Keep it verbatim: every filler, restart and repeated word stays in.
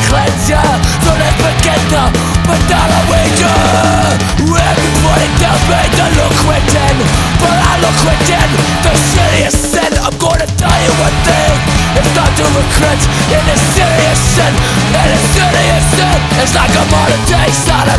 cleanse ya. No les pequeña, but not a wager. Everybody tells me to look within, but I look within the serious sin. I'm gonna tell you one thing, it's not to regret. It is serious sin, it is serious sin. It's like a modern day son of